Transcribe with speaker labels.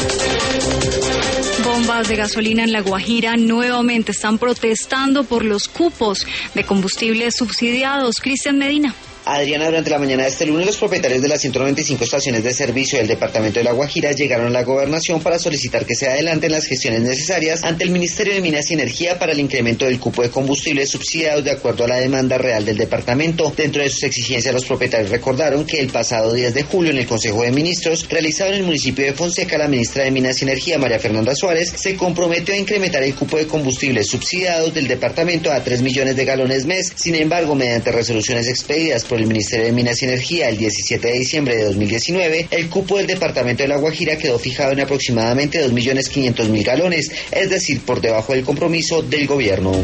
Speaker 1: Bombas de gasolina en La Guajira nuevamente están protestando por los cupos de combustibles subsidiados. Cristian Medina.
Speaker 2: Adriana, durante la mañana de este lunes, los propietarios de las 195 estaciones de servicio del departamento de La Guajira llegaron a la gobernación para solicitar que se adelanten las gestiones necesarias ante el Ministerio de Minas y Energía para el incremento del cupo de combustibles subsidiados de acuerdo a la demanda real del departamento. Dentro de sus exigencias, los propietarios recordaron que el pasado 10 de julio en el Consejo de Ministros, realizado en el municipio de Fonseca, la ministra de Minas y Energía, María Fernanda Suárez, se comprometió a incrementar el cupo de combustibles subsidiados del departamento a 3 millones de galones mes. Sin embargo, mediante resoluciones expedidas por el Ministerio de Minas y Energía el 17 de diciembre de 2019, el cupo del departamento de La Guajira quedó fijado en aproximadamente 2.500.000 galones, es decir, por debajo del compromiso del gobierno.